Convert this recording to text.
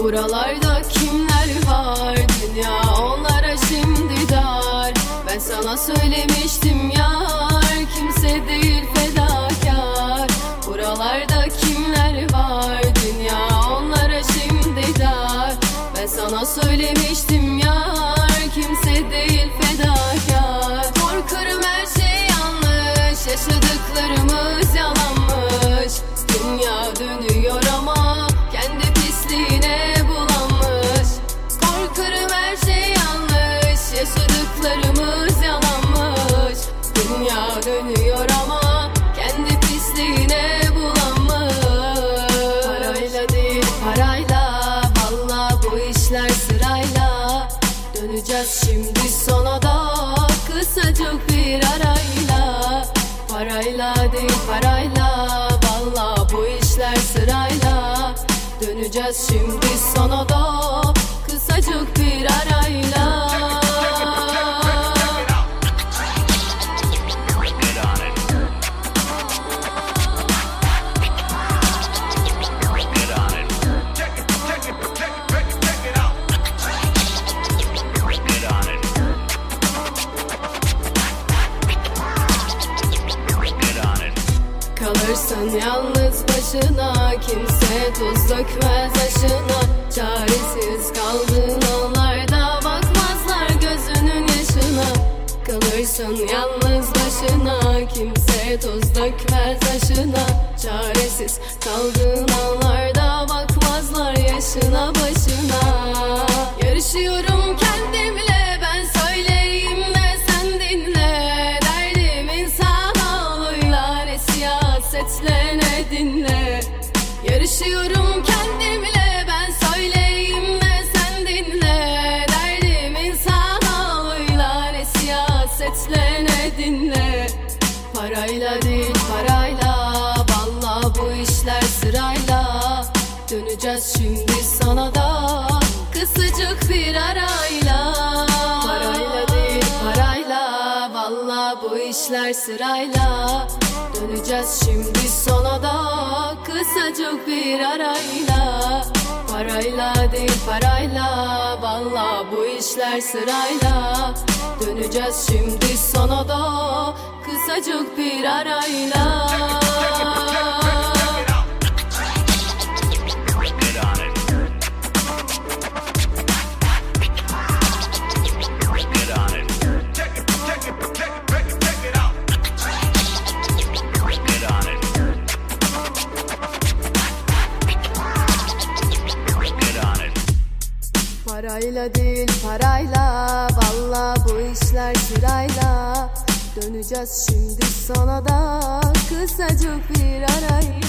Buralarda kimler var, dünya onlara şimdi dar. Ben sana söylemiştim yar, kimse değil fedakar. Buralarda kimler var, dünya onlara şimdi dar. Ben sana söylemiştim yar, kimse değil fedakar. Korkarım her şey yanlış, yaşadıklarımız yalanmış. Dünya dönüyor ama kendi pisliğine bulanmış. Korkarım her şey yanlış, yaşadıklarımız yalanmış. Dünya dönüyor ama kendi pisliğine bulanmış. Parayla değil parayla, valla bu işler sırayla. Döneceğiz şimdi sona da kısacık bir arayla. Parayla değil parayla, valla bu işler sırayla. Döneceğiz şimdi sona da kısacık bir arayla. Kalırsın yalnız başına, kimse tuz dökmez aşına. Çaresiz kaldığın anlarda bakmazlar gözünün yaşına. Kalırsın yalnız başına, kimse tuz dökmez aşına. Çaresiz kaldığın anlarda bakmazlar yaşına başına. Yarışıyorum kendimle, ben söyleyeyim de sen dinle. Derdimin sağlığıyla ne siyasetle ne dinle. Yarışıyorum kendimle, ben söyleyeyim de sen dinle. Derdimin sağlığıyla ne siyasetle ne dinle. Parayla değil parayla, valla bu işler sırayla. Döneceğiz şimdi sana da kısacık bir arayla. Parayla değil parayla, valla bu işler sırayla. Döneceğiz şimdi sona da kısacık bir arayla. Parayla değil parayla, valla bu işler sırayla. Döneceğiz şimdi sona da kısacık bir arayla. Parayla değil parayla, valla bu işler sırayla. Döneceğiz şimdi sana da kısacık bir arayla.